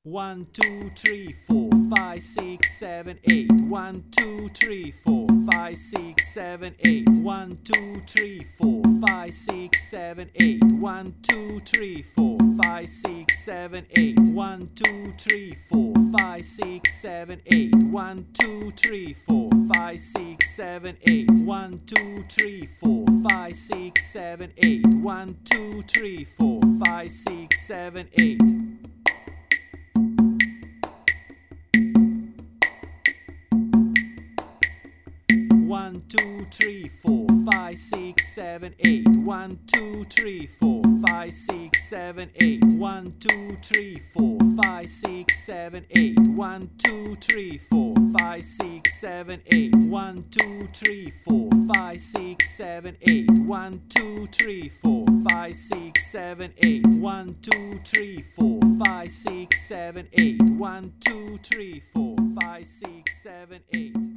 1, 2, 3, 4, 5, 6, 7, 8. 1, 2, 3, 4, 5, 6, 7, 8. 1, 2, 3, 4, 5, 6, 7, 8. 1, 2, 3, 4, 5, 6, 7, 8. 1, 2, 3, 4, 5, 6, 7, 8. 1, 2, 3, 4, 5, 6, 7, 8. 1, 2, 3, 4, 5, 6, 7, 8. 1, 2, 3, 4, 5, 6, 7, 8. 1, 2, 3, 4, 5, 6, 7, 8. 1, 2, 3, 4, 5, 6, 7, 8. 1, 2, 3, 4, 5, 6, 7, 8. 1, 2, 3, 4, 5, 6, 7, 8. 1, 2, 3, 4, 5, 6, 7, 8. 1, 2, 3, 4, 5, 6, 7, 8. 1, 2, 3, 4, 5, 6, 7, 8. 1, 2, 3, 4, 5, 6, 7, 8.